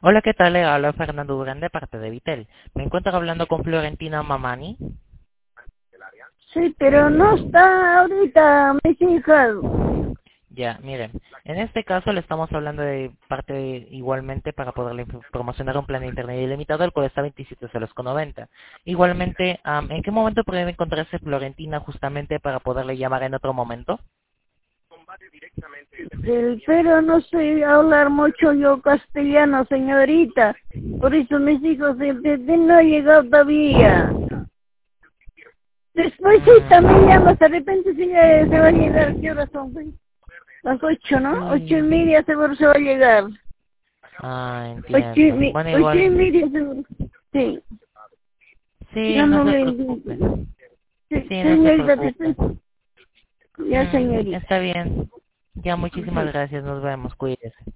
Hola, ¿qué tal? Le habla Fernando Durán de parte de Vitel. Me encuentro hablando con Florentina Mamani. Sí, pero no está ahorita mis hijas. Ya, miren, en este caso le estamos hablando de parte igualmente para poderle promocionar un plan de internet ilimitado, el cual está 27,90 soles. Igualmente, ¿en qué momento puede encontrarse Florentina justamente para poderle llamar en otro momento? Pero no sé hablar mucho yo castellano, señorita. Por eso mis hijos no han llegado todavía. Después sí, también Mm, llamas, de repente sí se va a llegar. ¿Qué horas son, güey? Las 8, ¿no? Ocho y sí. media seguro se va a llegar. Entiendo. Bueno, Ocho y igual, media seguro. Sí, sí, ya no no se le preocupe. digo. Sí, Sí, no se señorita, preocupe. ya señorita. Está bien. Ya, muchísimas Sí. gracias. Nos vemos. Cuídese.